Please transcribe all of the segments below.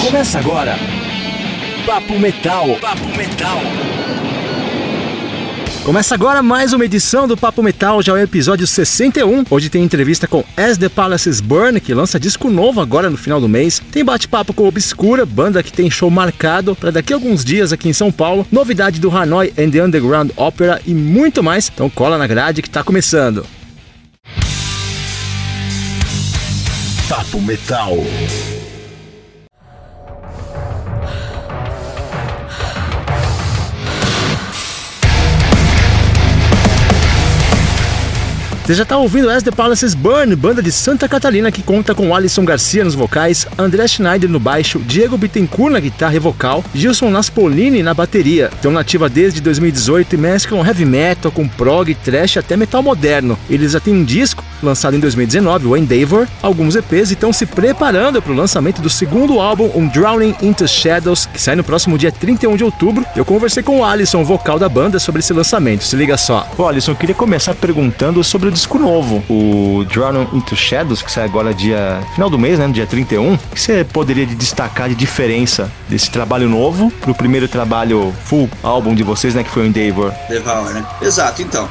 Começa agora. Papo Metal. Papo Metal. Começa agora mais uma edição do Papo Metal, já é o episódio 61. Hoje tem entrevista com As The Palaces Burn, que lança disco novo agora no final do mês. Tem bate-papo com Obscura, banda que tem show marcado para daqui a alguns dias aqui em São Paulo. Novidade do Hanoi and the Underground Opera e muito mais. Então cola na grade que tá começando. Papo Metal. Você já está ouvindo As The Palaces Burn, banda de Santa Catarina que conta com Alisson Garcia nos vocais, André Schneider no baixo, Diego Bittencourt na guitarra e vocal, Gilson Naspolini na bateria. Estão nativa desde 2018 e mesclam heavy metal com prog, thrash até metal moderno. Eles já têm um disco lançado em 2019, o Endeavor, alguns EPs e estão se preparando para o lançamento do segundo álbum, um Drowning Into Shadows, que sai no próximo dia 31 de outubro. Eu conversei com o Alisson, vocal da banda, sobre esse lançamento. Se liga só. Bom, Alisson, eu queria começar perguntando sobre o disco novo, o Drowning Into Shadows, que sai agora final do mês, né, no dia 31. O que você poderia destacar de diferença desse trabalho novo pro primeiro trabalho full álbum de vocês, né, que foi o Endeavor? Devour, né? Exato, então.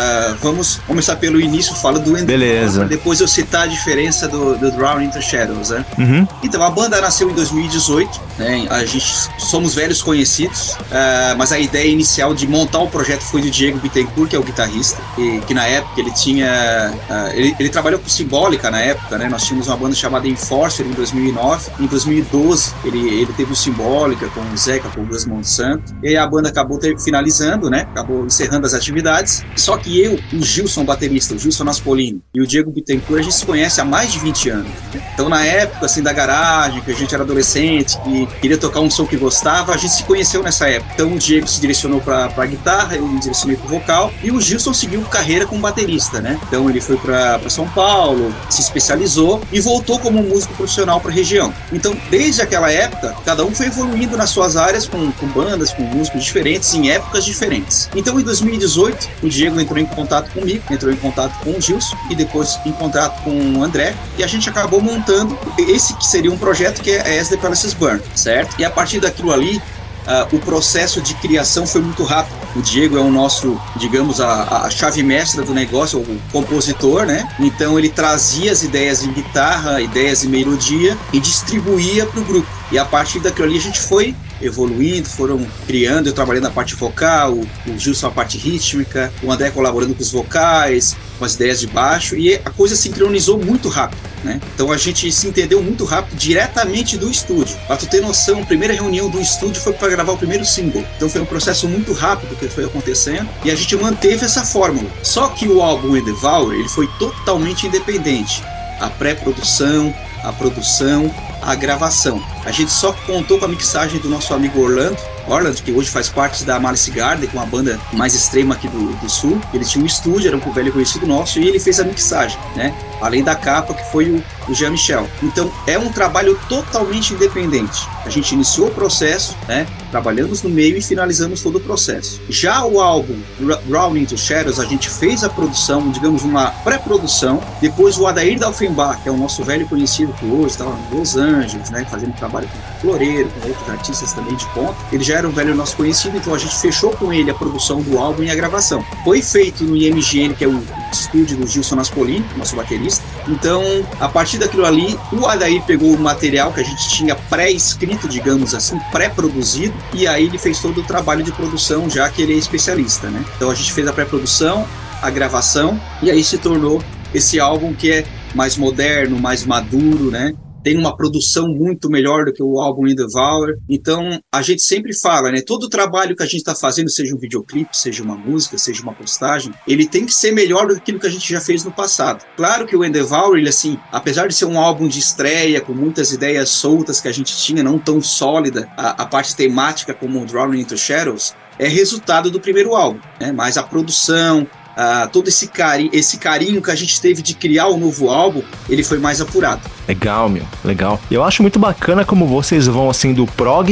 Vamos começar pelo início, fala do Endeavor. Beleza. Pra depois eu citar a diferença do Drowning Into Shadows, né? Uhum. Então, a banda nasceu em 2018, né? A gente somos velhos conhecidos, mas a ideia inicial de montar o projeto foi do Diego Bittencourt, que é o guitarrista, que na época ele tinha... ele trabalhou com Symbolica na época, né? Nós tínhamos uma banda chamada Enforcer em 2009. Em 2012, ele teve o Symbolica com o Zeca, com o Gus Monsanto. E aí a banda acabou finalizando, né? Acabou encerrando as atividades. Só que eu, o Gilson, baterista, o Gilson Naspolini, e o Diego Bittencourt, a gente se conhece há mais de 20 anos. Então, na época, assim, da garagem, que a gente era adolescente, que queria tocar um som que gostava, a gente se conheceu nessa época. Então, o Diego se direcionou pra guitarra, eu me direcionei pro vocal, e o Gilson seguiu carreira como baterista, né? Então, ele foi pra São Paulo, se especializou e voltou como músico profissional pra região. Então, desde aquela época, cada um foi evoluindo nas suas áreas, com bandas, com músicos diferentes, em épocas diferentes. Então, em 2018, o Diego entrou em contato comigo, entrou em contato com o Gilson e depois em contato com o André, e a gente acabou montando esse que seria um projeto que é As The Palaces Burn, certo? E a partir daquilo ali, o processo de criação foi muito rápido. O Diego é o nosso, digamos, a chave mestra do negócio, o compositor, né? Então ele trazia as ideias em guitarra, ideias em melodia e distribuía para o grupo. E a partir daquilo ali a gente foi evoluindo, foram criando, eu trabalhando na parte vocal, o Gilson a parte rítmica, o André colaborando com os vocais, com as ideias de baixo, e a coisa sincronizou muito rápido, né? Então a gente se entendeu muito rápido diretamente do estúdio. Pra tu ter noção, a primeira reunião do estúdio foi para gravar o primeiro single. Então foi um processo muito rápido que foi acontecendo, e a gente manteve essa fórmula. Só que o álbum Endeavor, ele foi totalmente independente. A pré-produção, a produção, a gravação. A gente só contou com a mixagem do nosso amigo Orlando, que hoje faz parte da Malice Garden, com a banda mais extrema aqui do sul. Ele tinha um estúdio, era um velho conhecido nosso, e ele fez a mixagem, né? Além da capa, que foi o Jean-Michel. Então, é um trabalho totalmente independente. A gente iniciou o processo, né? Trabalhamos no meio e finalizamos todo o processo. Já o álbum Drowning Into Shadows, a gente fez a produção, digamos, uma pré-produção. Depois o Adair Dalfenbach, que é o nosso velho conhecido, que hoje estava em Los Angeles, né? Fazendo trabalho com Floreiro, com outros artistas também de ponta. Ele já era um velho nosso conhecido, então a gente fechou com ele a produção do álbum e a gravação. Foi feito no IMGN, que é o estúdio do Gilson Naspolini, nosso baterista. Então, a partir daquilo ali, o Adair pegou o material que a gente tinha pré-escrito, digamos assim, pré-produzido, e aí ele fez todo o trabalho de produção, já que ele é especialista, né? Então a gente fez a pré-produção, a gravação, e aí se tornou esse álbum que é mais moderno, mais maduro, né? Tem uma produção muito melhor do que o álbum Endeavor. Então, a gente sempre fala, né? Todo o trabalho que a gente está fazendo, seja um videoclipe, seja uma música, seja uma postagem, ele tem que ser melhor do que aquilo que a gente já fez no passado. Claro que o Endeavor, ele assim, apesar de ser um álbum de estreia, com muitas ideias soltas que a gente tinha, não tão sólida, a parte temática como o Drowning Into Shadows, é resultado do primeiro álbum, né? Mas a produção, todo esse carinho que a gente teve de criar o novo álbum, ele foi mais apurado. Legal, meu, legal. Eu acho muito bacana como vocês vão assim do prog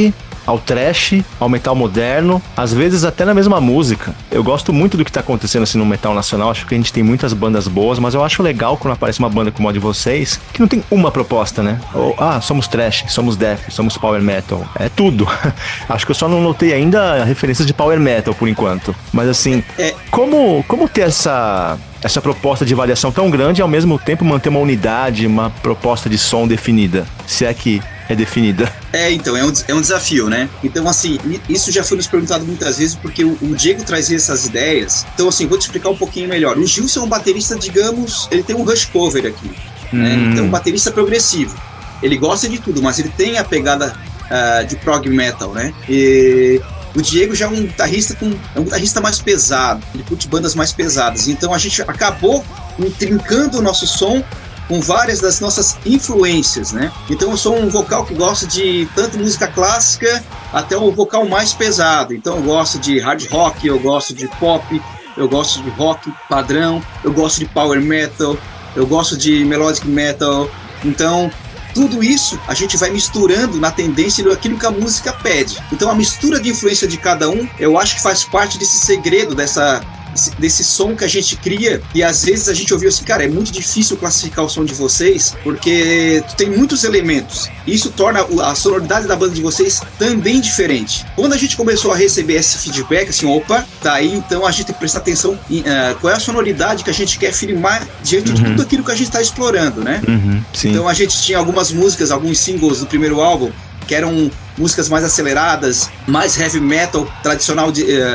ao thrash, ao metal moderno, às vezes até na mesma música. Eu gosto muito do que tá acontecendo assim no metal nacional, acho que a gente tem muitas bandas boas, mas eu acho legal quando aparece uma banda como a de vocês, que não tem uma proposta, né? Ou, somos thrash, somos death, somos power metal, é tudo. Acho que eu só não notei ainda referências de power metal por enquanto, mas assim, como ter essa proposta de variação tão grande e ao mesmo tempo manter uma unidade, uma proposta de som definida, se é que é definida? Então, é um desafio, né? Então, assim, isso já foi nos perguntado muitas vezes, porque o Diego trazia essas ideias. Então, assim, vou te explicar um pouquinho melhor. O Gilson é um baterista, digamos, ele tem um Rush cover aqui, né? Então, um baterista progressivo. Ele gosta de tudo, mas ele tem a pegada de prog metal, né? E o Diego já é um guitarrista mais pesado, ele curte bandas mais pesadas. Então a gente acabou intrincando o nosso som com várias das nossas influências, né? Então eu sou um vocal que gosta de tanto música clássica até o vocal mais pesado. Então eu gosto de hard rock, eu gosto de pop, eu gosto de rock padrão, eu gosto de power metal, eu gosto de melodic metal. Então tudo isso a gente vai misturando na tendência daquilo que a música pede. Então a mistura de influência de cada um, eu acho que faz parte desse segredo, desse som que a gente cria. E às vezes a gente ouviu assim, cara, é muito difícil classificar o som de vocês, porque tem muitos elementos. Isso torna a sonoridade da banda de vocês também diferente. Quando a gente começou a receber esse feedback, assim, opa, tá aí, então a gente tem que prestar atenção em qual é a sonoridade que a gente quer filmar diante de tudo aquilo que a gente está explorando, né? Então a gente tinha algumas músicas, alguns singles do primeiro álbum, que eram músicas mais aceleradas, mais heavy metal tradicional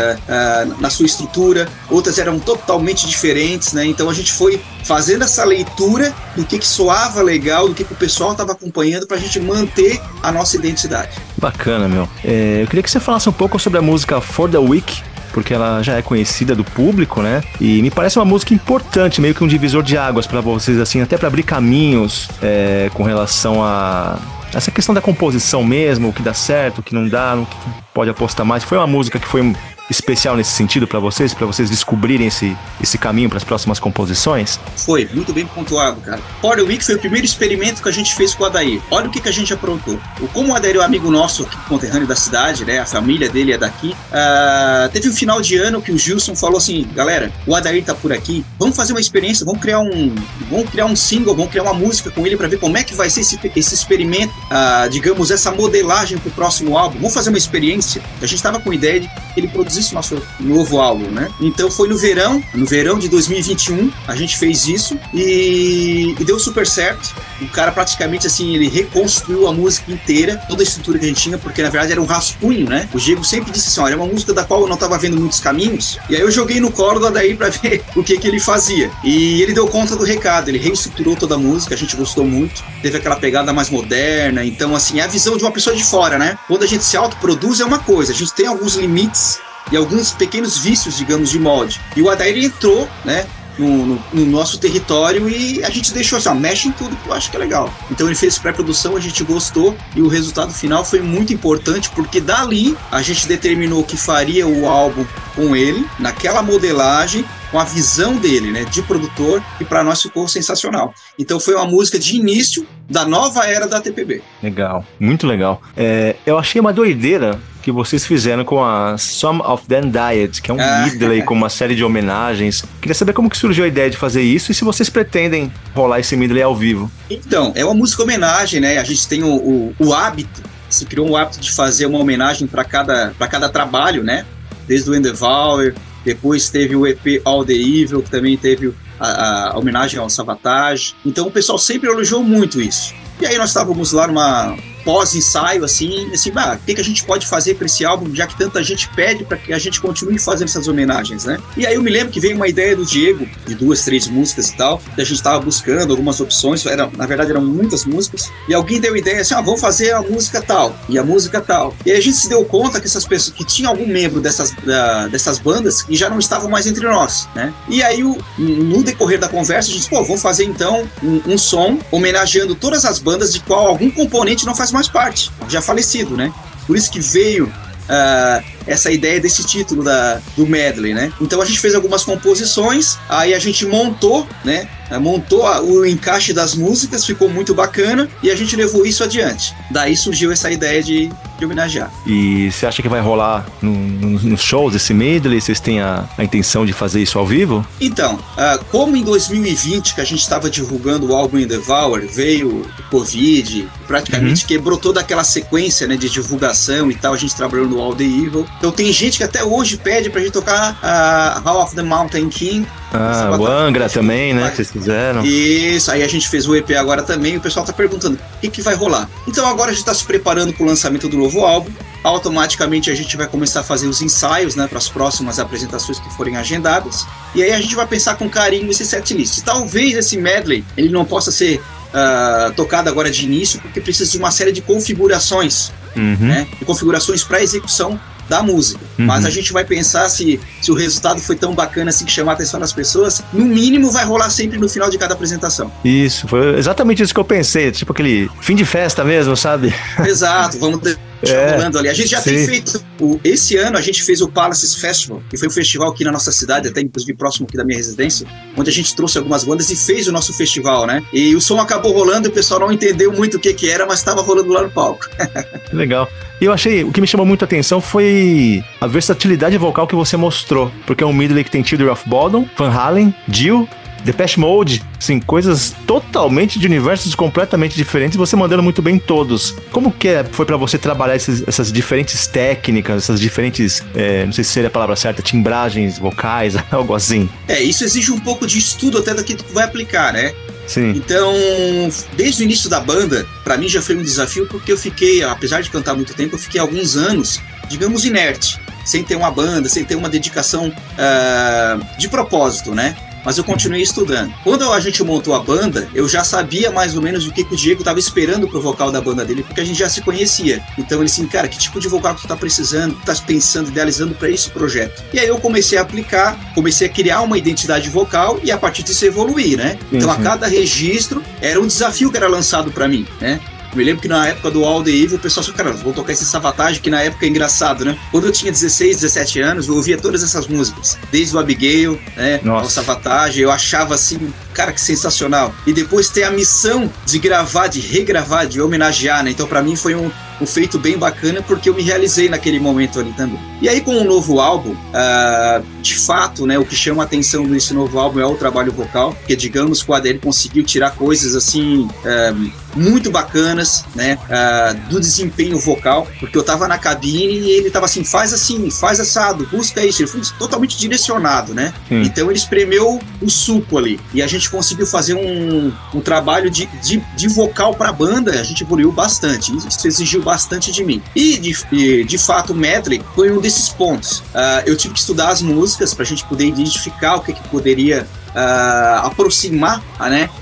na sua estrutura, outras eram totalmente diferentes, né? Então a gente foi fazendo essa leitura do que soava legal, do que o pessoal estava acompanhando, pra gente manter a nossa identidade. Bacana, meu. Eu queria que você falasse um pouco sobre a música For the Weak, porque ela já é conhecida do público, né? E me parece uma música importante, meio que um divisor de águas para vocês, assim, até para abrir caminhos com relação a essa questão da composição mesmo, o que dá certo, o que não dá, o que pode apostar mais. Foi uma música que foi especial nesse sentido para vocês descobrirem esse caminho para as próximas composições? Foi, muito bem pontuado, cara. For the Weak foi o primeiro experimento que a gente fez com o Adair. Olha o que a gente aprontou. Como o Adair é um amigo nosso, conterrâneo da cidade, né? A família dele é daqui. Teve um final de ano que o Gilson falou assim, galera, o Adair tá por aqui, vamos fazer uma experiência, vamos criar um single, vamos criar uma música com ele para ver como é que vai ser esse experimento, digamos, essa modelagem pro próximo álbum. Vamos fazer uma experiência. A gente tava com a ideia de que ele produzisse nosso novo álbum, né? Então foi no verão de 2021, a gente fez isso e deu super certo. O cara praticamente assim, ele reconstruiu a música inteira, toda a estrutura que a gente tinha, porque na verdade era um rascunho, né? O Diego sempre disse assim, olha, é uma música da qual eu não estava vendo muitos caminhos, e aí eu joguei no colo do Adair para ver o que ele fazia. E ele deu conta do recado, ele reestruturou toda a música, a gente gostou muito, teve aquela pegada mais moderna. Então assim, é a visão de uma pessoa de fora, né? Quando a gente se autoproduz é uma coisa, a gente tem alguns limites e alguns pequenos vícios, digamos, de molde. E o Adair entrou, né, no nosso território e a gente deixou assim, mexe em tudo que eu acho que é legal. Então ele fez pré-produção, a gente gostou e o resultado final foi muito importante, porque dali a gente determinou que faria o álbum com ele, naquela modelagem, com a visão dele, né, de produtor, e para nós ficou sensacional. Então foi uma música de início da nova era da TPB. Legal, muito legal. Eu achei uma doideira que vocês fizeram com a Some of Them Died, que é um medley com uma série de homenagens. Queria saber como que surgiu a ideia de fazer isso e se vocês pretendem rolar esse medley ao vivo. Então, é uma música homenagem, né? A gente tem o hábito, se criou um hábito de fazer uma homenagem para cada trabalho, né? Desde o Endeavour, depois teve o EP All the Evil, que também teve a homenagem ao Savatage. Então o pessoal sempre elogiou muito isso. E aí nós estávamos lá numa pós-ensaio, assim, o que a gente pode fazer para esse álbum, já que tanta gente pede para que a gente continue fazendo essas homenagens, né? E aí eu me lembro que veio uma ideia do Diego, de 2, 3 músicas e tal, que a gente estava buscando algumas opções, na verdade eram muitas músicas, e alguém deu ideia assim, vamos fazer a música tal, e a música tal. E aí a gente se deu conta que essas pessoas, que tinha algum membro dessas bandas que já não estavam mais entre nós, né? E aí no decorrer da conversa a gente disse, vamos fazer então um som homenageando todas as bandas de qual algum componente não faz mais parte, já falecido, né? Por isso que veio essa ideia desse título do medley, né? Então a gente fez algumas composições, aí a gente montou, né? Montou o encaixe das músicas, ficou muito bacana e a gente levou isso adiante. Daí surgiu essa ideia de homenagear. E você acha que vai rolar nos shows esse medley? Vocês têm a intenção de fazer isso ao vivo? Então, como em 2020 que a gente estava divulgando o álbum In Devour, veio o Covid, praticamente quebrou toda aquela sequência, né, de divulgação e tal, a gente trabalhando no All The Evil. Então tem gente que até hoje pede pra gente tocar Hall of the Mountain King. O Angra também, né, que vocês fizeram. Isso, aí a gente fez o EP agora também, e o pessoal tá perguntando o que vai rolar. Então agora a gente tá se preparando pro lançamento do novo álbum, automaticamente a gente vai começar a fazer os ensaios, né, para as próximas apresentações que forem agendadas, e aí a gente vai pensar com carinho esse setlist. Talvez esse medley, ele não possa ser tocado agora de início, porque precisa de uma série de configurações, né, de configurações para execução da música, mas a gente vai pensar se o resultado foi tão bacana assim que chamar a atenção das pessoas, no mínimo vai rolar sempre no final de cada apresentação. Isso, foi exatamente isso que eu pensei, tipo aquele fim de festa mesmo, sabe? Exato, vamos rolando ali. A gente já tem feito, esse ano a gente fez o Palaces Festival, que foi um festival aqui na nossa cidade, até inclusive próximo aqui da minha residência, onde a gente trouxe algumas bandas e fez o nosso festival, né? E o som acabou rolando e o pessoal não entendeu muito o que era, mas estava rolando lá no palco. Legal. E eu achei, o que me chamou muito a atenção foi a versatilidade vocal que você mostrou, porque é um medley que tem Children of Bodom, Van Halen, Dio, Depeche Mode, assim, coisas totalmente de universos completamente diferentes, você mandando muito bem todos. Como que foi pra você trabalhar essas diferentes técnicas, essas diferentes, não sei se seria a palavra certa, timbragens vocais, algo assim? Isso exige um pouco de estudo até do que tu vai aplicar, né? Sim. Então, desde o início da banda, pra mim já foi um desafio, porque eu fiquei, apesar de cantar muito tempo, eu fiquei alguns anos, digamos, inerte, sem ter uma banda, sem ter uma dedicação de propósito, né? Mas eu continuei estudando. Quando a gente montou a banda, eu já sabia mais ou menos o que o Diego estava esperando pro vocal da banda dele, porque a gente já se conhecia. Então ele assim, cara, que tipo de vocal que tu tá precisando, tu tá pensando, idealizando para esse projeto? E aí eu comecei a aplicar, comecei a criar uma identidade vocal e a partir disso evoluir, né? Então a cada registro era um desafio que era lançado para mim, né? Eu me lembro que na época do All The Evil, o pessoal achou, cara, vou tocar esse Savatage, que na época é engraçado, né? Quando eu tinha 16, 17 anos, eu ouvia todas essas músicas, desde o Abigail, né, ao Savatage, eu achava assim, cara, que sensacional. E depois ter a missão de gravar, de regravar, de homenagear, né? Então pra mim foi um feito bem bacana, porque eu me realizei naquele momento ali também. E aí com o novo álbum, de fato, né, o que chama a atenção nesse novo álbum é o trabalho vocal, porque digamos que o ADL conseguiu tirar coisas assim, muito bacanas, né, do desempenho vocal, porque eu tava na cabine e ele tava assim, faz assado, busca isso, ele foi totalmente direcionado, né? Então ele espremeu o suco ali, e a gente conseguiu fazer um trabalho de vocal pra banda, a gente evoluiu bastante, isso exigiu bastante de mim. E de fato o medley foi um desses pontos. Eu tive que estudar as músicas pra gente poder identificar o que poderia aproximar, né,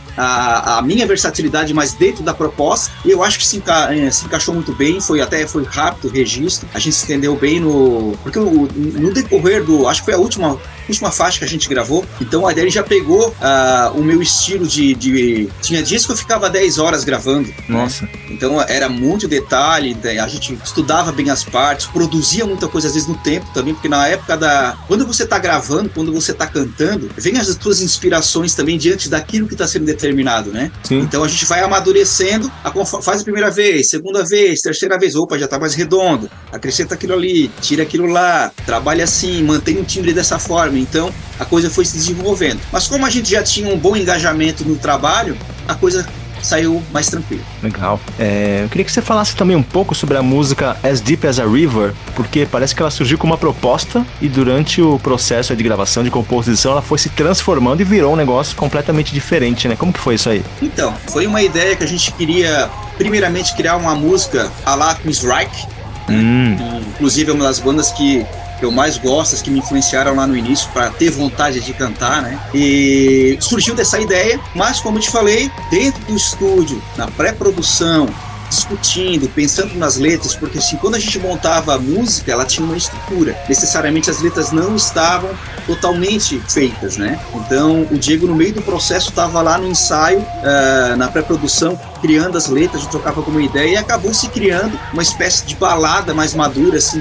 a minha versatilidade, mas dentro da proposta, e eu acho que se encaixou muito bem, foi rápido o registro, a gente se entendeu bem porque no decorrer acho que foi a última faixa que a gente gravou, então a Adele já pegou o meu estilo tinha dias que eu ficava 10 horas gravando. Nossa. Né? Então era muito detalhe, a gente estudava bem as partes, produzia muita coisa às vezes no tempo também, porque na época quando você tá gravando, quando você tá cantando, vem as tuas inspirações também diante daquilo que tá sendo determinado, né? Sim. Então a gente vai amadurecendo, faz a primeira vez, segunda vez, terceira vez, opa, já tá mais redondo, acrescenta aquilo ali, tira aquilo lá, trabalha assim, mantém o timbre dessa forma. Então a coisa foi se desenvolvendo. Mas como a gente já tinha um bom engajamento no trabalho, a coisa saiu mais tranquilo. Legal. Eu queria que você falasse também um pouco sobre a música As Deep as a River, porque parece que ela surgiu com uma proposta e durante o processo de gravação, de composição, ela foi se transformando e virou um negócio completamente diferente, né? Como que foi isso aí? Então, foi uma ideia que a gente queria, primeiramente, criar uma música à la Queensryche, né? Inclusive é uma das bandas que eu mais gosto, as que me influenciaram lá no início para ter vontade de cantar, né? E surgiu dessa ideia, mas como eu te falei, dentro do estúdio, na pré-produção, discutindo, pensando nas letras, porque assim, quando a gente montava a música, ela tinha uma estrutura. Necessariamente as letras não estavam totalmente feitas, né? Então o Diego, no meio do processo, estava lá no ensaio, na pré-produção, criando as letras, a gente trocava alguma ideia e acabou se criando uma espécie de balada mais madura, assim,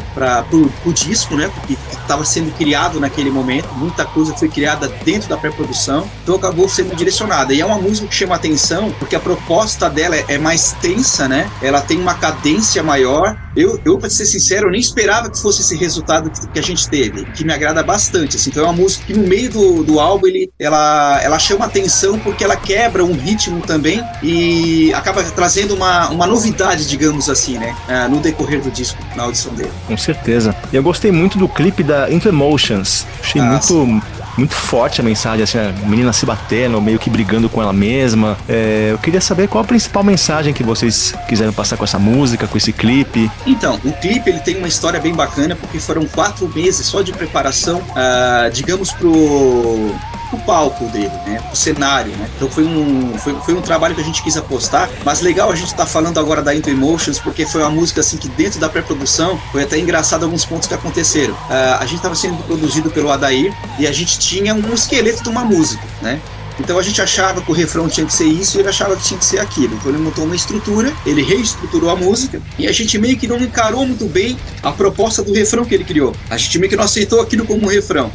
pro disco, né? Porque estava sendo criado naquele momento, muita coisa foi criada dentro da pré-produção, então acabou sendo direcionada. E é uma música que chama atenção, porque a proposta dela é mais tensa, né? Ela tem uma cadência maior. Eu, pra ser sincero, eu nem esperava que fosse esse resultado que a gente teve, que me agrada bastante, assim. Então é uma música que no meio do álbum ela chama atenção porque ela quebra um ritmo também e acaba trazendo uma novidade, digamos assim, né? No decorrer do disco, na audição dele. Com certeza. E eu gostei muito do clipe da Into Emotions. Achei muito forte a mensagem, assim, a menina se batendo, meio que brigando com ela mesma. Eu queria saber qual a principal mensagem que vocês quiseram passar com essa música, com esse clipe. Então, o clipe ele tem uma história bem bacana, porque foram 4 meses só de preparação, digamos, pro palco dele, né? O cenário, né? Então foi um trabalho que a gente quis apostar, mas legal a gente tá falando agora da Into Emotions, porque foi uma música assim que dentro da pré-produção foi até engraçado alguns pontos que aconteceram. A gente tava sendo produzido pelo Adair e a gente tinha um esqueleto de uma música, né? Então a gente achava que o refrão tinha que ser isso e ele achava que tinha que ser aquilo. Então ele montou uma estrutura, ele reestruturou a música e a gente meio que não encarou muito bem a proposta do refrão que ele criou. A gente meio que não aceitou aquilo como um refrão.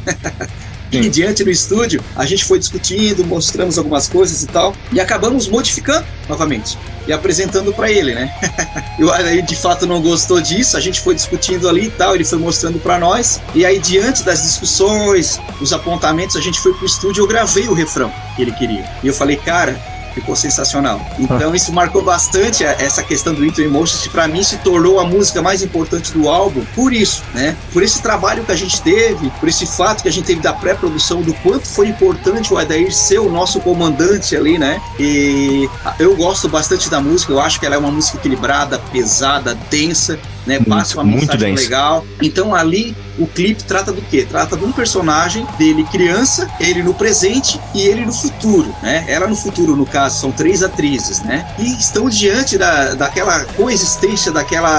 E diante do estúdio, a gente foi discutindo, mostramos algumas coisas e tal, e acabamos modificando novamente e apresentando para ele, né? Ele de fato não gostou disso, a gente foi discutindo ali e tal, ele foi mostrando para nós, e aí diante das discussões, dos apontamentos, a gente foi pro estúdio e eu gravei o refrão que ele queria. E eu falei, cara, ficou sensacional. Então isso marcou bastante essa questão do Into Emotions, que pra mim se tornou a música mais importante do álbum por isso, né? Por esse trabalho que a gente teve, por esse fato que a gente teve da pré-produção, do quanto foi importante o Adair ser o nosso comandante ali, né? E eu gosto bastante da música, eu acho que ela é uma música equilibrada, pesada, densa, né? Passa uma mensagem legal. Então ali o clipe trata do quê? Trata de um personagem dele criança, ele no presente e ele no futuro, né? Ela no futuro, no caso, são 3 atrizes, né? E estão diante daquela coexistência,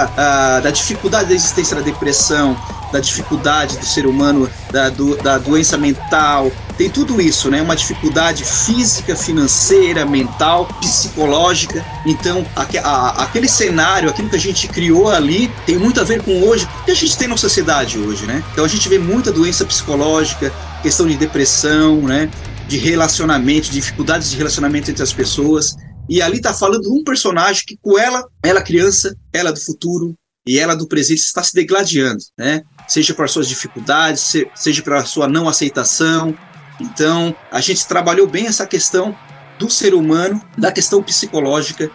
da dificuldade da existência da depressão, da dificuldade do ser humano, da doença mental. Tem tudo isso, né? Uma dificuldade física, financeira, mental, psicológica. Então, aquele cenário, aquilo que a gente criou ali, tem muito a ver com hoje, o que a gente tem na sociedade hoje, né? Então, a gente vê muita doença psicológica, questão de depressão, né? De relacionamento, dificuldades de relacionamento entre as pessoas. E ali tá falando de um personagem que com ela criança, ela do futuro e ela do presente está se degladiando, né? Seja para suas dificuldades, seja para sua não aceitação. Então, a gente trabalhou bem essa questão do ser humano, da questão psicológica,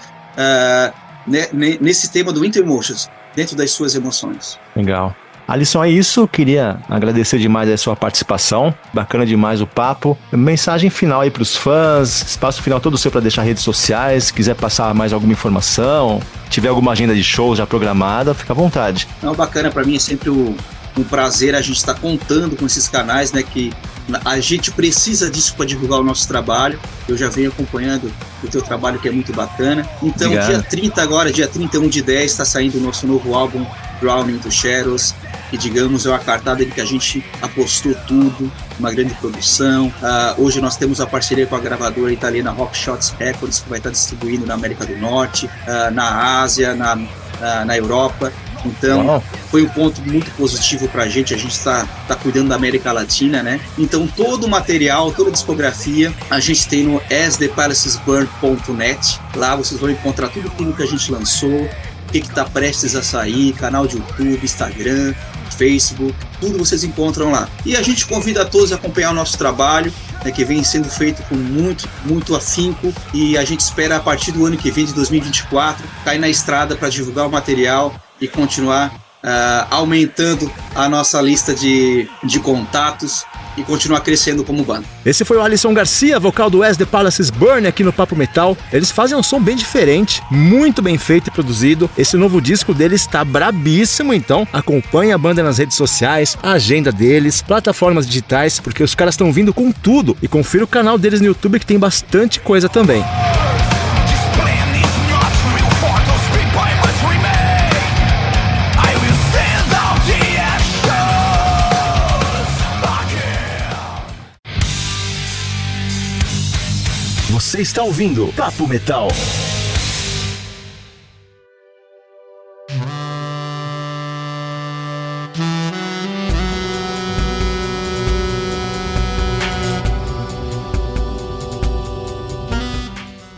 nesse tema do Into Emotions, dentro das suas emoções. Legal. Alisson, é isso. Queria agradecer demais a sua participação. Bacana demais o papo. Mensagem final aí para os fãs, espaço final todo seu para deixar redes sociais. Se quiser passar mais alguma informação, tiver alguma agenda de shows já programada, fica à vontade. Não, bacana, para mim é sempre um prazer a gente estar contando com esses canais, né, que a gente precisa disso para divulgar o nosso trabalho. Eu já venho acompanhando o teu trabalho, que é muito bacana. Então, obrigado. Dia 30 agora, dia 31/10, está saindo o nosso novo álbum, Drowning into Shadows, que, digamos, é uma cartada de que a gente apostou tudo, uma grande produção. Hoje nós temos a parceria com a gravadora italiana Rock Shots Records, que vai estar distribuindo na América do Norte, na Ásia, na Europa. Então, foi um ponto muito positivo pra gente. A gente tá cuidando da América Latina, né? Então, todo o material, toda a discografia, a gente tem no asthepalacesburn.net. Lá vocês vão encontrar tudo aquilo que a gente lançou, o que tá prestes a sair, canal de YouTube, Instagram, Facebook, tudo vocês encontram lá. E a gente convida a todos a acompanhar o nosso trabalho, né, que vem sendo feito com muito, muito afinco, e a gente espera a partir do ano que vem, de 2024, cair na estrada para divulgar o material e continuar aumentando a nossa lista de contatos e continuar crescendo como banda. Esse foi o Alisson Garcia, vocal do As The Palaces Burn aqui no Papo Metal. Eles fazem um som bem diferente, muito bem feito e produzido. Esse novo disco deles está brabíssimo, então acompanhe a banda nas redes sociais, a agenda deles, plataformas digitais, porque os caras estão vindo com tudo. E confira o canal deles no YouTube, que tem bastante coisa também. Você está ouvindo Papo Metal.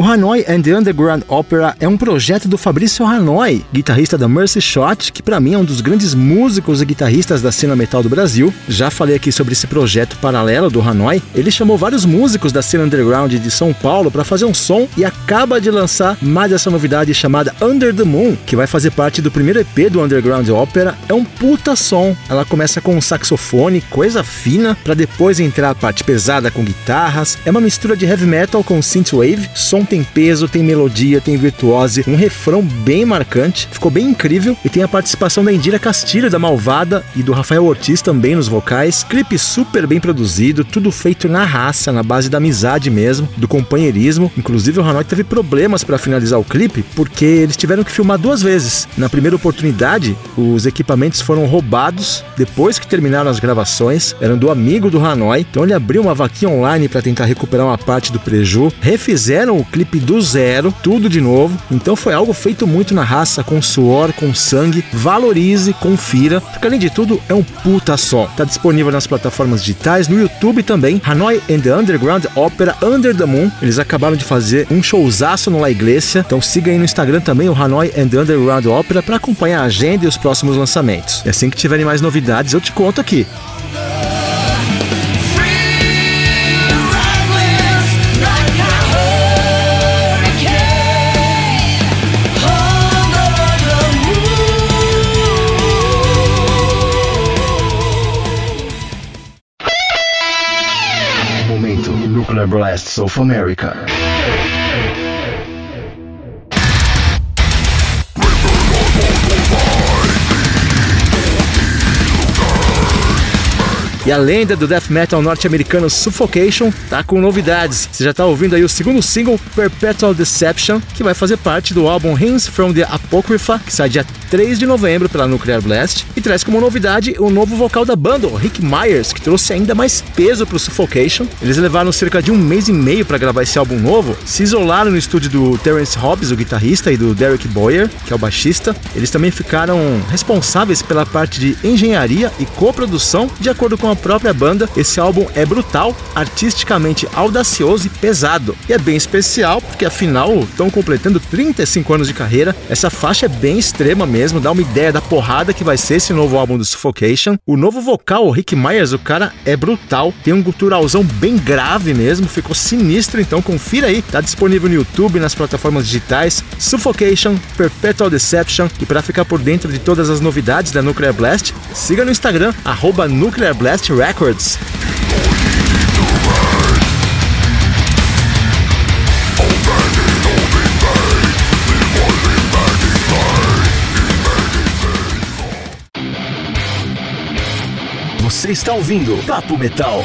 Hanoi and the Underground Opera é um projeto do Fabrício Hanoi, guitarrista da Mercy Shot, que para mim é um dos grandes músicos e guitarristas da cena metal do Brasil. Já falei aqui sobre esse projeto paralelo do Hanoi. Ele chamou vários músicos da cena underground de São Paulo para fazer um som e acaba de lançar mais essa novidade chamada Under the Moon, que vai fazer parte do primeiro EP do Underground Opera. É um puta som. Ela começa com um saxofone, coisa fina, para depois entrar a parte pesada com guitarras. É uma mistura de heavy metal com synthwave. Som tem peso, tem melodia, tem virtuose, um refrão bem marcante. Ficou bem incrível e tem a participação da Indira Castilho, da Malvada, e do Rafael Ortiz também nos vocais. Clipe super bem produzido, tudo feito na raça, na base da amizade mesmo, do companheirismo. Inclusive o Hanoi teve problemas para finalizar o clipe porque eles tiveram que filmar 2 vezes. Na primeira oportunidade, os equipamentos foram roubados depois que terminaram as gravações. Eram do amigo do Hanoi, então ele abriu uma vaquinha online para tentar recuperar uma parte do preju. Refizeram o clipe do zero, tudo de novo. Então foi algo feito muito na raça, com suor, com sangue. Valorize, confira, porque além de tudo é um puta som. Tá disponível nas plataformas digitais, no YouTube também. Hanoi and the Underground Opera Under the Moon. Eles acabaram de fazer um showzaço no La Iglesia, então siga aí no Instagram também o Hanoi and the Underground Opera para acompanhar a agenda e os próximos lançamentos. E assim que tiverem mais novidades eu te conto aqui. Nuclear Blast South America. E a lenda do death metal norte-americano Suffocation tá com novidades. Você já tá ouvindo aí o segundo single, Perpetual Deception, que vai fazer parte do álbum Hymns from the Apocrypha, que sai dia 3 de novembro pela Nuclear Blast, e traz como novidade o novo vocal da banda, o Rick Myers, que trouxe ainda mais peso pro Suffocation. Eles levaram cerca de 1 mês e meio para gravar esse álbum novo, se isolaram no estúdio do Terence Hobbs, o guitarrista, e do Derek Boyer, que é o baixista. Eles também ficaram responsáveis pela parte de engenharia e coprodução. De acordo com a própria banda, esse álbum é brutal, artisticamente audacioso e pesado. E é bem especial, porque afinal estão completando 35 anos de carreira. Essa faixa é bem extrema mesmo, dá uma ideia da porrada que vai ser esse novo álbum do Suffocation. O novo vocal, o Rick Myers, o cara é brutal, tem um guturalzão bem grave mesmo, ficou sinistro, então confira aí. Tá disponível no YouTube, nas plataformas digitais, Suffocation, Perpetual Deception. E para ficar por dentro de todas as novidades da Nuclear Blast, siga no Instagram, @Nuclear Blast Records. Você está ouvindo Papo Metal.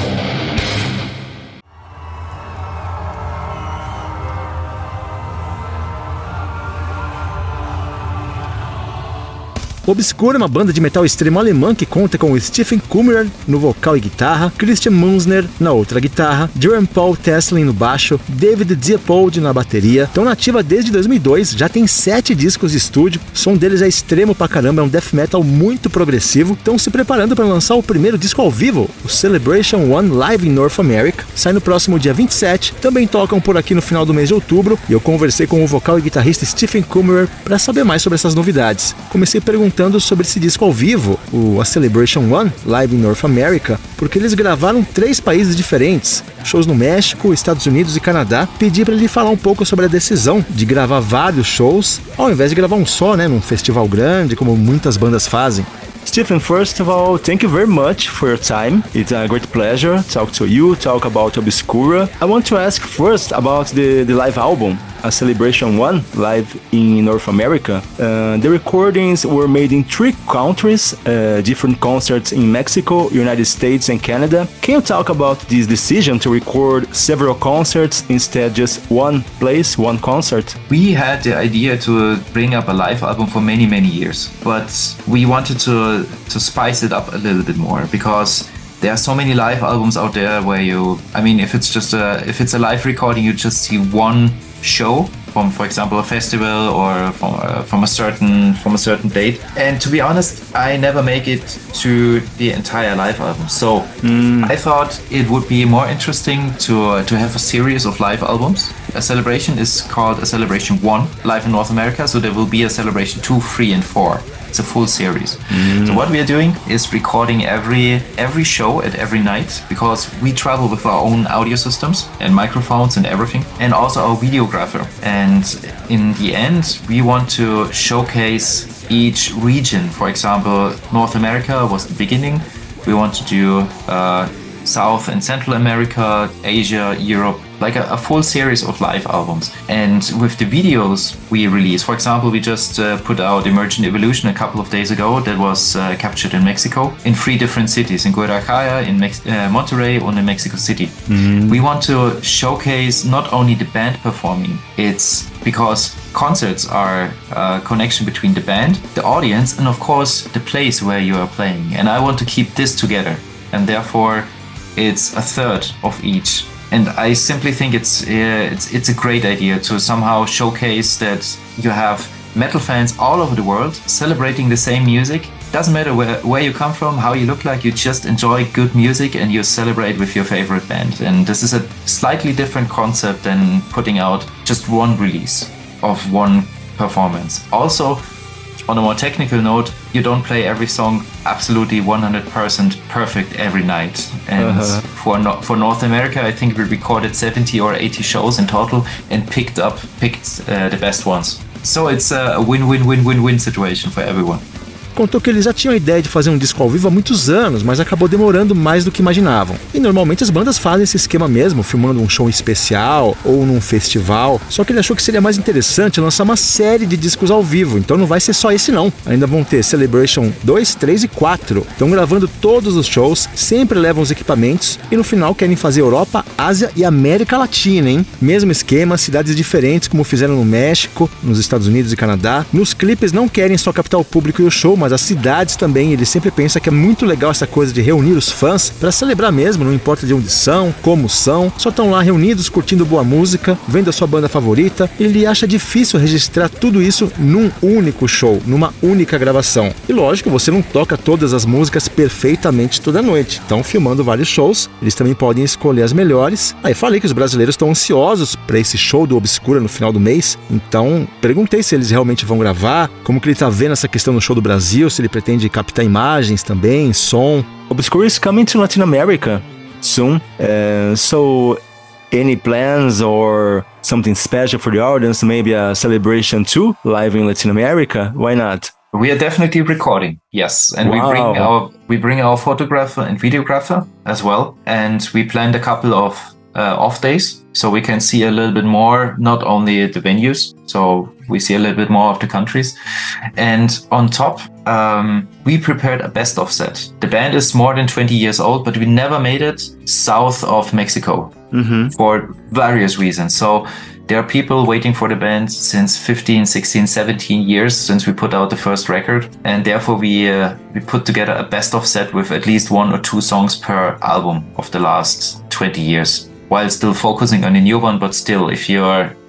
Obscura é uma banda de metal extremo alemã que conta com Stephen Kummerer no vocal e guitarra, Christian Munzner na outra guitarra, Jerome Paul Teslin no baixo, David Diepold na bateria. Estão nativa desde 2002, já tem 7 discos de estúdio, o som deles é extremo pra caramba, é um death metal muito progressivo. Estão se preparando para lançar o primeiro disco ao vivo, o Celebration One Live in North America, sai no próximo dia 27, também tocam por aqui no final do mês de outubro, e eu conversei com o vocal e guitarrista Stephen Kummerer para saber mais sobre essas novidades. Comecei perguntando sobre esse disco ao vivo, a Celebration One Live in North America, porque eles gravaram 3 países diferentes, shows no México, Estados Unidos e Canadá. Pedi para ele falar um pouco sobre a decisão de gravar vários shows, ao invés de gravar um só, num festival grande, como muitas bandas fazem. Stephen, first of all, thank you very much for your time. It's a great pleasure to talk to you, talk about Obscura. I want to ask first about the live album, a Celebration One, live in North America. The recordings were made in 3 countries, different concerts in Mexico, United States and Canada. Can you talk about this decision to record several concerts instead just one place, one concert? We had the idea to bring up a live album for many, many years, but we wanted to spice it up a little bit more, because there are so many live albums out there where if it's a live recording, you just see one show from, for example, a festival or from a certain date. And to be honest, I never make it to the entire live album. So I thought it would be more interesting to have a series of live albums a celebration is called a Celebration 1 live in North America. So there will be a Celebration 2, 3, and 4. It's a full series. So what we are doing is recording every show at every night, because we travel with our own audio systems and microphones and everything, and also our videographer. And in the end, we want to showcase each region. For example, North America was the beginning. We want to do South and Central America, Asia, Europe, like a full series of live albums. And with the videos we release, for example, we just put out Emergent Evolution a couple of days ago that was captured in Mexico in 3 different cities, in Guadalajara, in Monterrey, and in Mexico City. We want to showcase not only the band performing, it's because concerts are a connection between the band, the audience, and of course the place where you are playing. And I want to keep this together, and therefore it's a third of each. And I simply think it's a great idea to somehow showcase that you have metal fans all over the world celebrating the same music. Doesn't matter where you come from, how you look like, you just enjoy good music and you celebrate with your favorite band. And this is a slightly different concept than putting out just one release of one performance. Also, on a more technical note, you don't play every song absolutely 100% perfect every night. And for North America, I think we recorded 70 or 80 shows in total and picked the best ones. So it's a win-win-win-win-win situation for everyone. Contou que eles já tinham a ideia de fazer um disco ao vivo há muitos anos, mas acabou demorando mais do que imaginavam. E normalmente as bandas fazem esse esquema mesmo, filmando um show especial ou num festival. Só que ele achou que seria mais interessante lançar uma série de discos ao vivo, então não vai ser só esse não. Ainda vão ter Celebration 2, 3 e 4. Estão gravando todos os shows, sempre levam os equipamentos e no final querem fazer Europa, Ásia e América Latina, hein? Mesmo esquema, cidades diferentes como fizeram no México, nos Estados Unidos e Canadá. Nos clipes não querem só captar o público e o show, mas as cidades também. Ele sempre pensa que é muito legal essa coisa de reunir os fãs para celebrar mesmo, não importa de onde são, como são, só estão lá reunidos curtindo boa música, vendo a sua banda favorita. Ele acha difícil registrar tudo isso num único show, numa única gravação. E lógico, você não toca todas as músicas perfeitamente toda noite. Então, filmando vários shows, eles também podem escolher as melhores. Aí falei que os brasileiros estão ansiosos para esse show do Obscura no final do mês, então perguntei se eles realmente vão gravar, como que ele tá vendo essa questão no show do Brasil, se ele pretende captar imagens também, som. Obscura is coming to Latin America soon, so any plans or something special for the audience, maybe a Celebration 2 live in Latin America? Why not? We are definitely recording, yes, and we bring our photographer and videographer as well, and we planned a couple of off days, so we can see a little bit more, not only the venues, so we see a little bit more of the countries. And on top, we prepared a best of set. The band is more than 20 years old, but we never made it south of Mexico for various reasons. So there are people waiting for the band since 15, 16, 17 years since we put out the first record. And therefore we put together a best of set with at least 1 or 2 songs per album of the last 20 years. While still focusing on a new one, but still, if you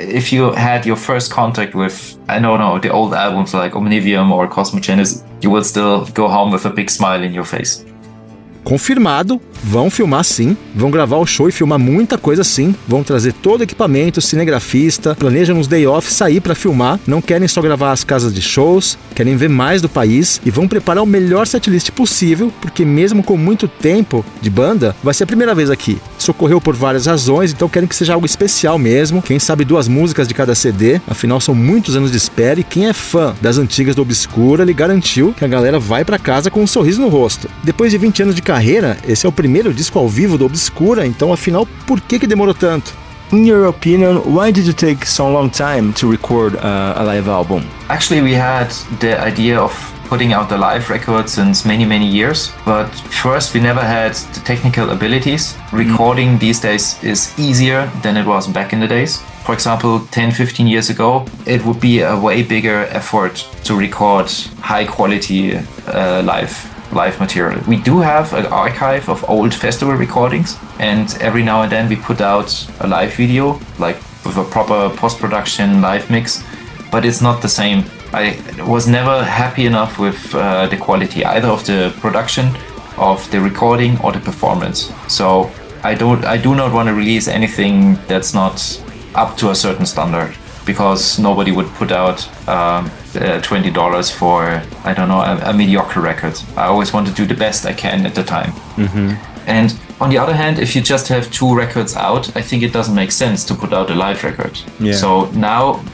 had your first contact with, I don't know, the old albums like Omnivium or Cosmogenesis, you will still go home with a big smile in your face. Confirmado, vão filmar sim, vão gravar o show e filmar muita coisa sim, vão trazer todo o equipamento, cinegrafista, planejam nos day off sair para filmar, não querem só gravar as casas de shows, querem ver mais do país e vão preparar o melhor setlist possível, porque mesmo com muito tempo de banda, vai ser a primeira vez aqui. Isso ocorreu por várias razões, então querem que seja algo especial mesmo, quem sabe 2 músicas de cada CD, afinal são muitos anos de espera e quem é fã das antigas do Obscura, ele garantiu que a galera vai para casa com um sorriso no rosto. Depois de 20 anos de carreira, esse é o primeiro disco ao vivo do Obscura, então afinal, por que demorou tanto? In your opinion, why did you take so long time to record a live album? Actually, we had the idea of putting out the live record since many years, but first we never had the technical abilities. Recording these days is easier than it was back in the days. For example, 10-15 years ago, it would be a way bigger effort to record high quality live material. We do have an archive of old festival recordings, and every now and then we put out a live video, like with a proper post-production live mix, but it's not the same. I was never happy enough with the quality, either of the production, of the recording, or the performance. So I do not want to release anything that's not up to a certain standard, because nobody would put out $20 for, I don't know, a mediocre record. I always want to do the best I can at the time. And on the other hand, if you just have 2 records out, I think it doesn't make sense to put out a live record. So now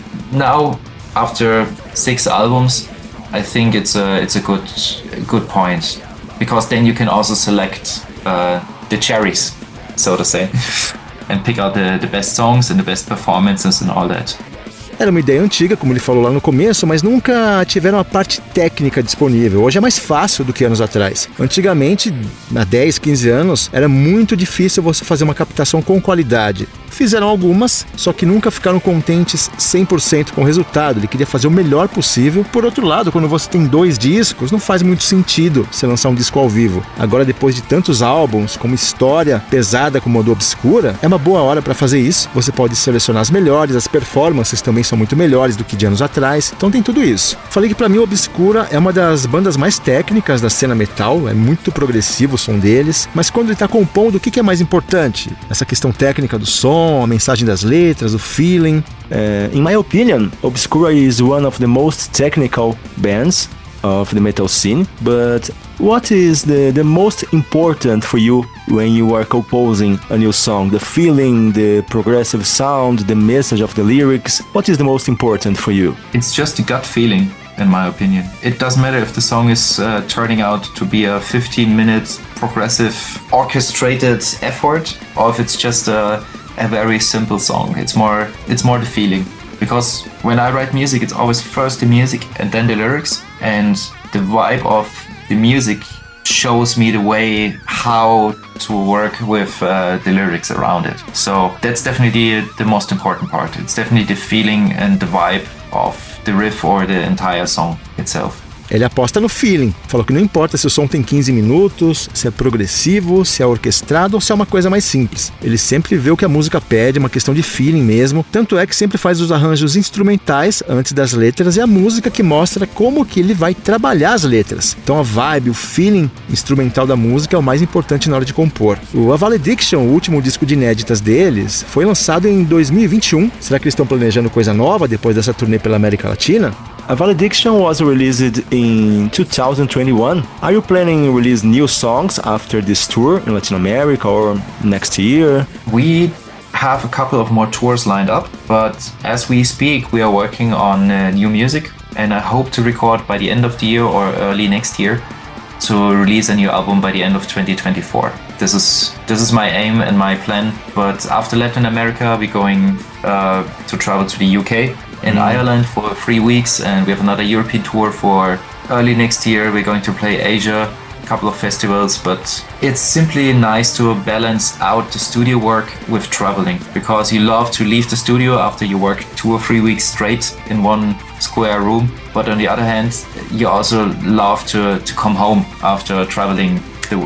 after 6 albums, I think it's a good point, because then you can also select the cherries, so to say, and pick out the best songs and the best performances and all that. Era uma ideia antiga, como ele falou lá no começo, mas nunca tiveram a parte técnica disponível. Hoje é mais fácil do que anos atrás. Antigamente, há 10, 15 anos, era muito difícil você fazer uma captação com qualidade. Fizeram algumas, só que nunca ficaram contentes 100% com o resultado. Ele queria fazer o melhor possível. Por outro lado, quando você tem 2 discos, não faz muito sentido você lançar um disco ao vivo. Agora, depois de tantos álbuns, com uma história pesada como a do Obscura, é uma boa hora para fazer isso. Você pode selecionar as melhores, as performances também são muito melhores do que de anos atrás. Então tem tudo isso. Falei que pra mim o Obscura é uma das bandas mais técnicas da cena metal. É muito progressivo o som deles. Mas quando ele tá compondo, o que é mais importante? Essa questão técnica do som, a mensagem das letras, o feeling. In my opinion, Obscura is one of the most technical bands of the metal scene, but what is the most important for you when you are composing a new song? The feeling, the progressive sound, the message of the lyrics? What is the most important for you? It's just a gut feeling, in my opinion. It doesn't matter if the song is turning out to be a 15-minute progressive orchestrated effort, or if it's just a very simple song. It's more the feeling. Because when I write music, it's always first the music and then the lyrics, and the vibe of the music shows me the way how to work with the lyrics around it. So that's definitely the most important part. It's definitely the feeling and the vibe of the riff or the entire song itself. Ele aposta no feeling. Falou que não importa se o som tem 15 minutos, se é progressivo, se é orquestrado ou se é uma coisa mais simples. Ele sempre vê o que a música pede, uma questão de feeling mesmo. Tanto é que sempre faz os arranjos instrumentais antes das letras e a música que mostra como que ele vai trabalhar as letras. Então a vibe, o feeling instrumental da música é o mais importante na hora de compor. O A Valediction, o último disco de inéditas deles, foi lançado em 2021. Será que eles estão planejando coisa nova depois dessa turnê pela América Latina? A Valediction was released in 2021. Are you planning to release new songs after this tour in Latin America or next year? We have a couple of more tours lined up, but as we speak, we are working on new music, and I hope to record by the end of the year or early next year to release a new album by the end of 2024. This is my aim and my plan. But after Latin America, we're going to travel to the UK and Ireland for 3 weeks, and we have another European tour for early next year. We're going to play Asia, a couple of festivals, but it's simply nice to balance out the studio work with traveling, because you love to leave the studio after you work 2 or 3 weeks straight in one square room, but on the other hand, you also love to come home after traveling.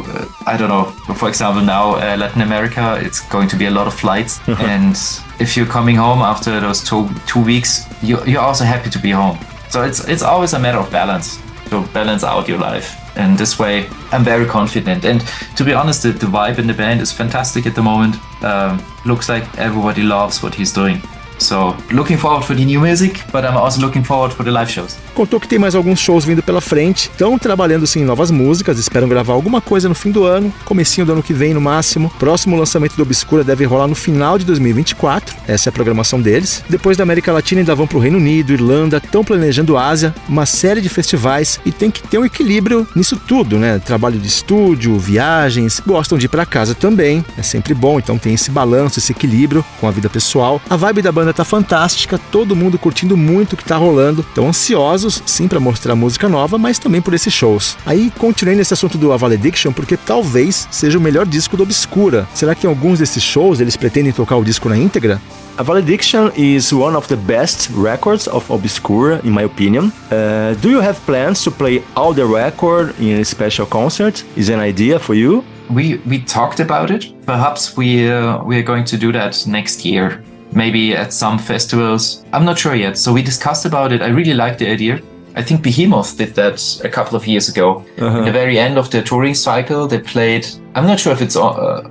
I don't know, for example, now Latin America, it's going to be a lot of flights, and if you're coming home after those two weeks, you're also happy to be home. So it's always a matter of balance, to balance out your life. And this way, I'm very confident. And to be honest, the vibe in the band is fantastic at the moment. Looks like everybody loves what he's doing. So, looking forward for the new music, but I'm also looking forward for the live shows. Contou que tem mais alguns shows vindo pela frente, estão trabalhando sim em novas músicas, esperam gravar alguma coisa no fim do ano, comecinho do ano que vem no máximo. Próximo lançamento do Obscura deve rolar no final de 2024, essa é a programação deles. Depois da América Latina ainda vão pro Reino Unido, Irlanda, estão planejando Ásia, uma série de festivais, e tem que ter um equilíbrio nisso tudo, né? Trabalho de estúdio, viagens, gostam de ir pra casa também, é sempre bom, então tem esse balanço, esse equilíbrio com a vida pessoal. A vibe da banda tá fantástica, todo mundo curtindo muito o que tá rolando, tão ansiosos sim para mostrar música nova, mas também por esses shows. Aí continuei nesse assunto do A Valediction porque talvez seja o melhor disco do Obscura. Será que em alguns desses shows eles pretendem tocar o disco na íntegra? A Valediction is one of the best records of Obscura, in my opinion. Do you have plans to play all the record in a special concert? Is an idea for you? We talked about it. Perhaps we are going to do that next year. Maybe at some festivals. I'm not sure yet. So we discussed about it. I really like the idea. I think Behemoth did that a couple of years ago. At the very end of the touring cycle, they played, I'm not sure if it's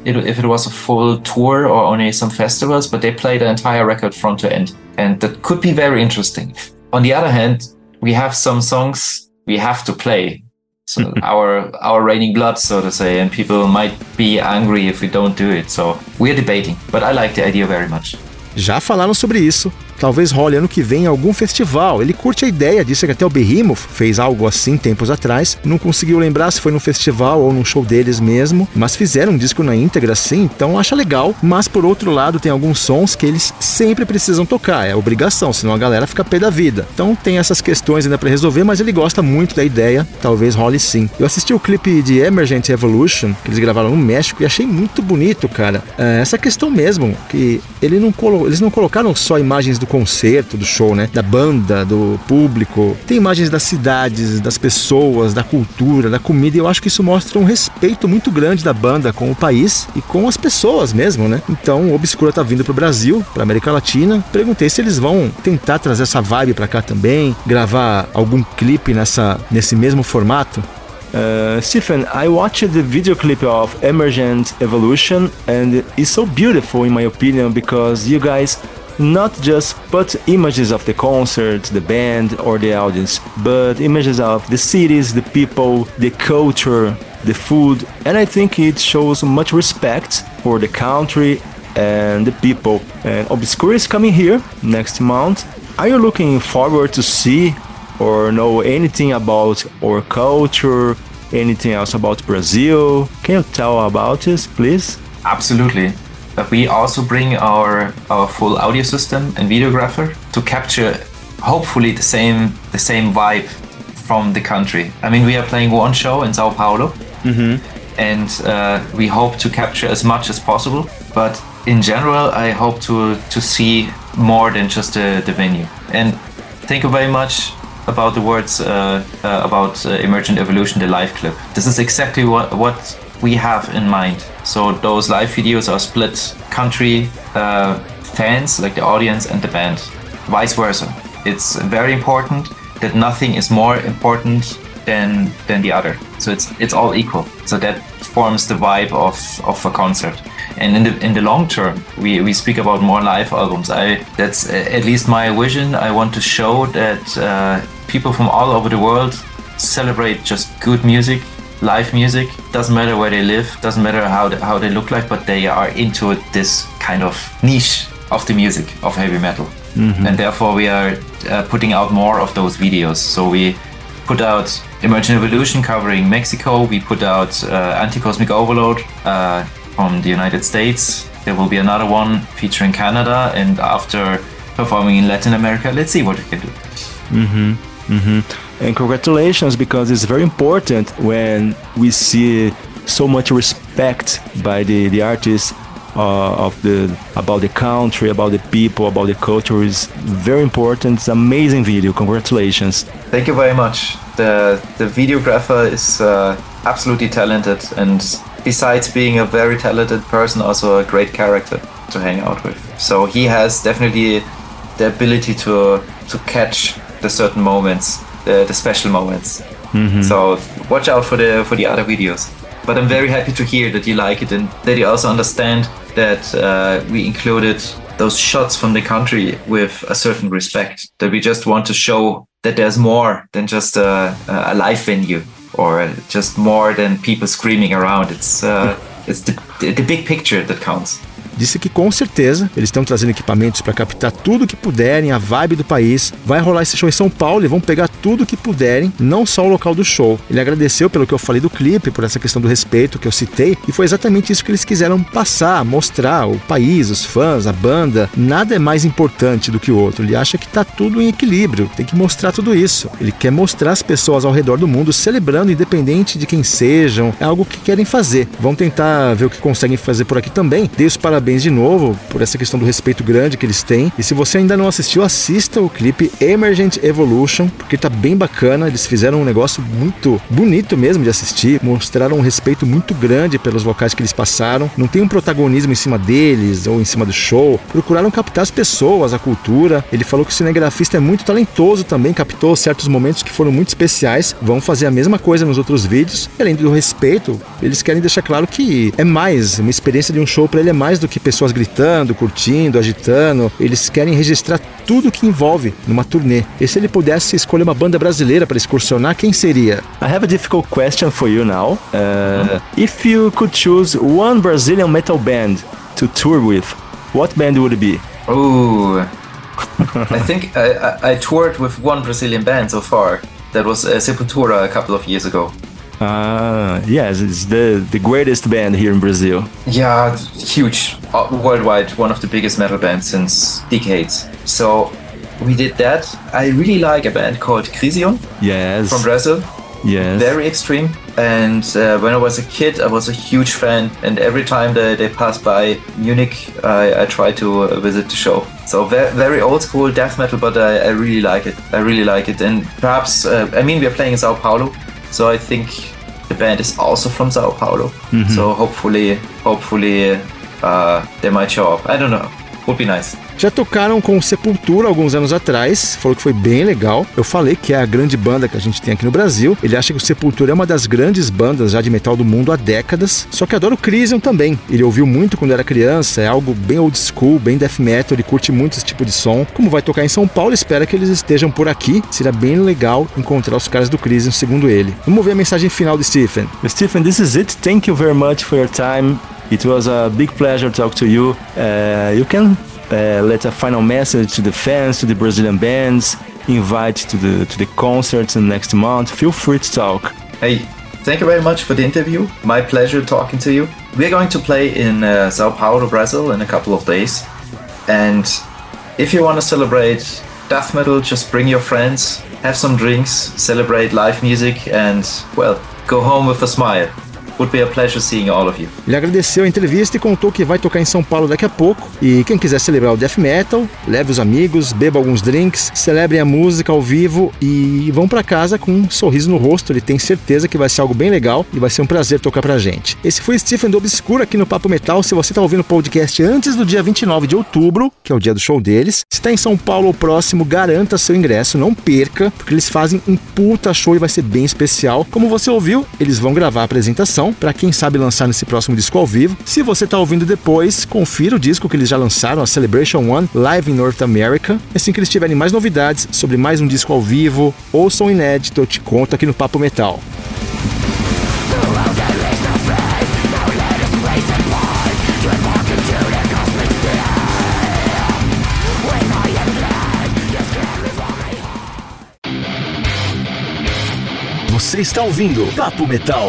if it was a full tour or only some festivals, but they play the entire record front to end. And that could be very interesting. On the other hand, we have some songs we have to play. So our Raining Blood, so to say, and people might be angry if we don't do it. So we're debating, but I like the idea very much. Já falaram sobre isso. Talvez role ano que vem em algum festival. Ele curte a ideia, disse que até o Behemoth fez algo assim tempos atrás. Não conseguiu lembrar se foi num festival ou num show deles mesmo, mas fizeram um disco na íntegra assim, então acha legal. Mas por outro lado tem alguns sons que eles sempre precisam tocar, é obrigação, senão a galera fica pé da vida. Então tem essas questões ainda pra resolver, mas ele gosta muito da ideia, talvez role sim. Eu assisti o clipe de Emergent Evolution, que eles gravaram no México, e achei muito bonito, cara. Essa questão mesmo, que eles não colocaram só imagens do concerto, do show, né? Da banda, do público. Tem imagens das cidades, das pessoas, da cultura, da comida, e eu acho que isso mostra um respeito muito grande da banda com o país e com as pessoas mesmo, né? Então, o Obscura tá vindo pro Brasil, pra América Latina. Perguntei se eles vão tentar trazer essa vibe pra cá também, gravar algum clipe nesse mesmo formato. Stephen, I watched the video clip of Emergent Evolution and it's so beautiful in my opinion because you guys not just put images of the concert, the band or the audience, but images of the cities, the people, the culture, the food, and I think it shows much respect for the country and the people. And Obscura is coming here next month. Are you looking forward to see or know anything about our culture, anything else about Brazil? Can you tell about this, please? Absolutely. But we also bring our full audio system and videographer to capture hopefully the same vibe from the country. I mean, we are playing one show in Sao Paulo, and we hope to capture as much as possible. But in general, I hope to see more than just the venue. And thank you very much about the words about Emergent Evolution, the live clip. This is exactly what we have in mind. So those live videos are split country fans, like the audience and the band, vice versa. It's very important that nothing is more important than the other. So it's all equal. So that forms the vibe of a concert. And in the long term, we speak about more live albums. That's at least my vision. I want to show that people from all over the world celebrate just good music, live music. Doesn't matter where they live, doesn't matter how they look like, but they are into this kind of niche of the music of heavy metal. And therefore we are putting out more of those videos. So we put out Emergent Evolution covering Mexico. We put out Anti-Cosmic Overload from the United States. There will be another one featuring Canada, and after performing in Latin America, let's see what we can do. And congratulations, because it's very important when we see so much respect by the artists about the country, about the people, about the culture. Is very important. It's an amazing video. Congratulations. Thank you very much. The videographer is absolutely talented, and besides being a very talented person, also a great character to hang out with. So he has definitely the ability to catch the certain moments, the special moments. So watch out for the other videos. But I'm very happy to hear that you like it and that you also understand that we included those shots from the country with a certain respect, that we just want to show that there's more than just a live venue or just more than people screaming around. It's the big picture that counts. Disse que com certeza eles estão trazendo equipamentos para captar tudo que puderem, a vibe do país. Vai rolar esse show em São Paulo e vão pegar tudo que puderem, não só o local do show. Ele agradeceu pelo que eu falei do clipe, por essa questão do respeito que eu citei, e foi exatamente isso que eles quiseram passar, mostrar o país, os fãs, a banda. Nada é mais importante do que o outro. Ele acha que tá tudo em equilíbrio, tem que mostrar tudo isso. Ele quer mostrar as pessoas ao redor do mundo celebrando, independente de quem sejam. É algo que querem fazer. Vão tentar ver o que conseguem fazer por aqui também. Dei os parabéns parabéns de novo por essa questão do respeito grande que eles têm. E se você ainda não assistiu, assista o clipe Emergent Evolution, porque tá bem bacana. Eles fizeram um negócio muito bonito mesmo de assistir, mostraram um respeito muito grande pelos vocais que eles passaram. Não tem um protagonismo em cima deles ou em cima do show. Procuraram captar as pessoas, a cultura. Ele falou que o cinegrafista é muito talentoso também, captou certos momentos que foram muito especiais. Vão fazer a mesma coisa nos outros vídeos. E além do respeito, eles querem deixar claro que é mais, uma experiência de um show para ele é mais do que pessoas gritando, curtindo, agitando. Eles querem registrar tudo que envolve numa turnê. E se ele pudesse escolher uma banda brasileira para excursionar, quem seria? I have a difficult question for you now. If you could choose one Brazilian metal band to tour with, what band would it be? Oh, I think I toured with one Brazilian band so far. That was Sepultura a couple of years ago. Yes, it's the greatest band here in Brazil. Yeah, huge. Worldwide, one of the biggest metal bands since decades. So we did that. I really like a band called Crisium. Yes. From Brazil. Yes. Very extreme. And when I was a kid, I was a huge fan. And every time they passed by Munich, I tried to visit the show. So very old school death metal, but I really like it. I really like it. And perhaps, we are playing in Sao Paulo. So I think the band is also from Sao Paulo. Mm-hmm. So hopefully they might show up. I don't know. Would be nice. Já tocaram com Sepultura alguns anos atrás, falou que foi bem legal. Eu falei que é a grande banda que a gente tem aqui no Brasil. Ele acha que o Sepultura é uma das grandes bandas já de metal do mundo há décadas. Só que adora o Crisium também. Ele ouviu muito quando era criança, é algo bem old school, bem death metal, ele curte muito esse tipo de som. Como vai tocar em São Paulo, espera que eles estejam por aqui. Será bem legal encontrar os caras do Crisium, segundo ele. Vamos ver a mensagem final de Stephen. Stephen, this is it. Thank you very much for your time. It was a big pleasure to talk to you. You can let a final message to the fans, to the Brazilian bands, invite to the concerts next month. Feel free to talk. Hey, thank you very much for the interview. My pleasure talking to you. We're going to play in Sao Paulo, Brazil in a couple of days. And if you want to celebrate death metal, just bring your friends, have some drinks, celebrate live music and, well, go home with a smile. Would be a pleasure seeing all of you. Ele agradeceu a entrevista e contou que vai tocar em São Paulo daqui a pouco. E quem quiser celebrar o death metal, leve os amigos, beba alguns drinks, celebrem a música ao vivo e vão pra casa com um sorriso no rosto. Ele tem certeza que vai ser algo bem legal e vai ser um prazer tocar pra gente. Esse foi Stephen do Obscura aqui no Papo Metal. Se você tá ouvindo o podcast antes do dia 29 de outubro, que é o dia do show deles, se tá em São Paulo ou próximo, garanta seu ingresso, não perca, porque eles fazem um puta show e vai ser bem especial. Como você ouviu, eles vão gravar a apresentação para quem sabe lançar nesse próximo disco ao vivo. Se você tá ouvindo depois, confira o disco que eles já lançaram, a Celebration One, Live in North America. Assim que eles tiverem mais novidades sobre mais um disco ao vivo ou som inédito, eu te conto aqui no Papo Metal. Você está ouvindo Papo Metal.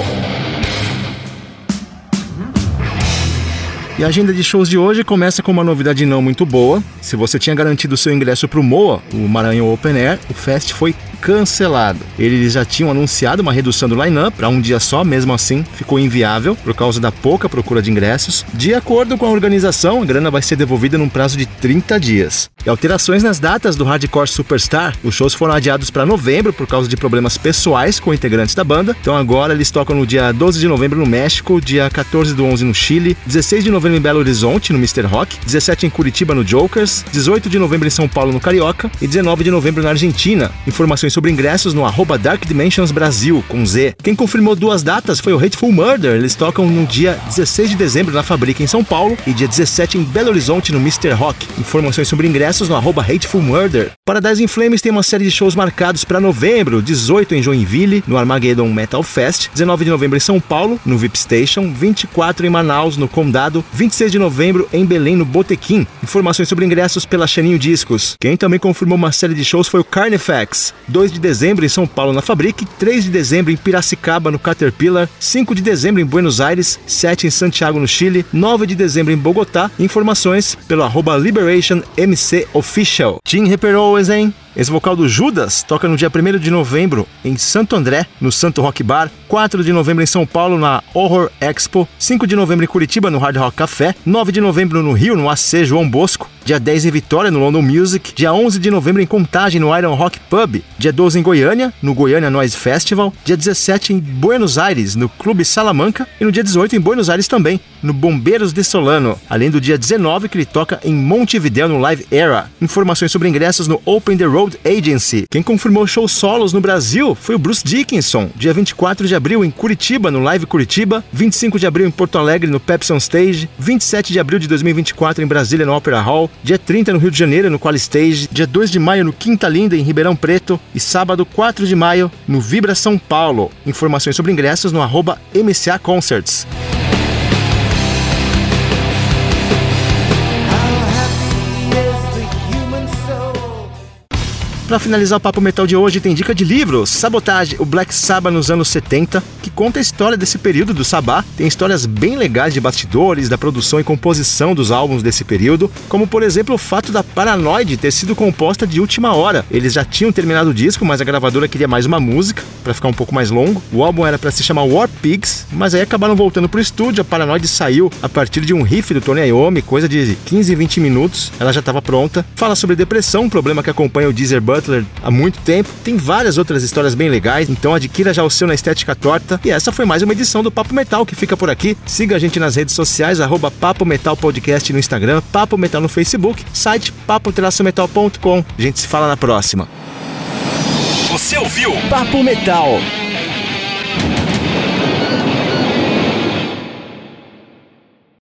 E a agenda de shows de hoje começa com uma novidade não muito boa. Se você tinha garantido seu ingresso para o MOA, o Maranhão Open Air, o fest foi cancelado. Eles já tinham anunciado uma redução do line-up para um dia só, mesmo assim ficou inviável por causa da pouca procura de ingressos. De acordo com a organização, a grana vai ser devolvida num prazo de 30 dias. E alterações nas datas do Hardcore Superstar, os shows foram adiados para novembro por causa de problemas pessoais com integrantes da banda. Então agora eles tocam no dia 12 de novembro no México, dia 14/11 no Chile, 16 de novembro em Belo Horizonte no Mr. Rock, 17 em Curitiba no Jokers, 18 de novembro em São Paulo no Carioca e 19 de novembro na Argentina. Informações sobre ingressos no @Dark Dimensions Brasil, com Z. Quem confirmou duas datas foi o Hateful Murder. Eles tocam no dia 16 de dezembro na Fabrica em São Paulo e dia 17 em Belo Horizonte no Mr. Rock. Informações sobre ingressos no @Hateful Murder. Paradise in Flames tem uma série de shows marcados para novembro, 18 em Joinville, no Armageddon Metal Fest, 19 de novembro em São Paulo, no VIP Station, 24 em Manaus, no Condado, 26 de novembro em Belém, no Botequim. Informações sobre ingressos pela Xaninho Discos. Quem também confirmou uma série de shows foi o Carnifex, 2 de dezembro em São Paulo na Fabric, 3 de dezembro em Piracicaba no Caterpillar, 5 de dezembro em Buenos Aires, 7 em Santiago no Chile, 9 de dezembro em Bogotá. Informações pelo @Liberation MC Official. Tim Reperowes, hein? Ex-vocal do Judas, toca no dia 1º de novembro em Santo André, no Santo Rock Bar, 4 de novembro em São Paulo, na Horror Expo, 5 de novembro em Curitiba, no Hard Rock Café, 9 de novembro no Rio, no AC João Bosco, dia 10 em Vitória, no London Music, dia 11 de novembro em Contagem, no Iron Rock Pub, dia 12 em Goiânia, no Goiânia Noise Festival, dia 17 em Buenos Aires, no Clube Salamanca, e no dia 18 em Buenos Aires também, no Bombeiros de Solano, além do dia 19 que ele toca em Montevidéu, no Live Era. Informações sobre ingressos no Open the Road Agency. Quem confirmou shows solos no Brasil foi o Bruce Dickinson, dia 24 de abril em Curitiba, no Live Curitiba, 25 de abril em Porto Alegre, no Pepsi on Stage, 27 de abril de 2024 em Brasília, no Opera Hall, dia 30 no Rio de Janeiro, no Qual Stage, dia 2 de maio no Quinta Linda, em Ribeirão Preto, e sábado 4 de maio no Vibra São Paulo. Informações sobre ingressos no @MCA Concerts. Para finalizar o Papo Metal de hoje, tem dica de livro, Sabotage, o Black Sabbath nos anos 70, que conta a história desse período do Sabbath. Tem histórias bem legais de bastidores, da produção e composição dos álbuns desse período, como por exemplo o fato da Paranoid ter sido composta de última hora. Eles já tinham terminado o disco, mas a gravadora queria mais uma música, para ficar um pouco mais longo. O álbum era para se chamar War Pigs, mas aí acabaram voltando pro estúdio. A Paranoid saiu a partir de um riff do Tony Iommi, coisa de 15, 20 minutos, ela já estava pronta. Fala sobre depressão, um problema que acompanha o Geezer Butler há muito tempo. Tem várias outras histórias bem legais, então adquira já o seu na Estética Torta. E essa foi mais uma edição do Papo Metal, que fica por aqui. Siga a gente nas redes sociais, @Papo Metal Podcast no Instagram, Papo Metal no Facebook, site papo-metal.com. A gente se fala na próxima. Você ouviu Papo Metal.